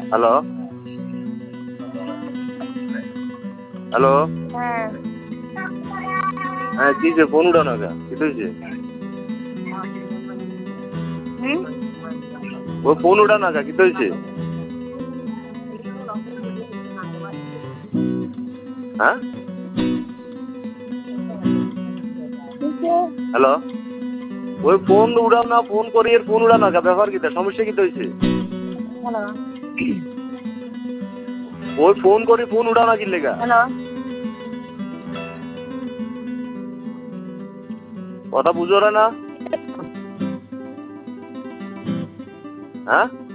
Hello hello হ্যাঁ হ্যাঁ কি যে ফোন উঠানো কা কি হয়েছে? হুম ও ফোন উঠানো কা কি হয়েছে? হ্যাঁ হ্যালো ওই ফোন উড়াও না, ফোন করি এর ফোন উড়ানো কা ব্যাপার কিটা, সমস্যা কি হয়েছে? হ্যালো ওই ফোন করি ফোন উড়াও না কি লেগা? হ্যালো কথা বুঝো না? হ্যাঁ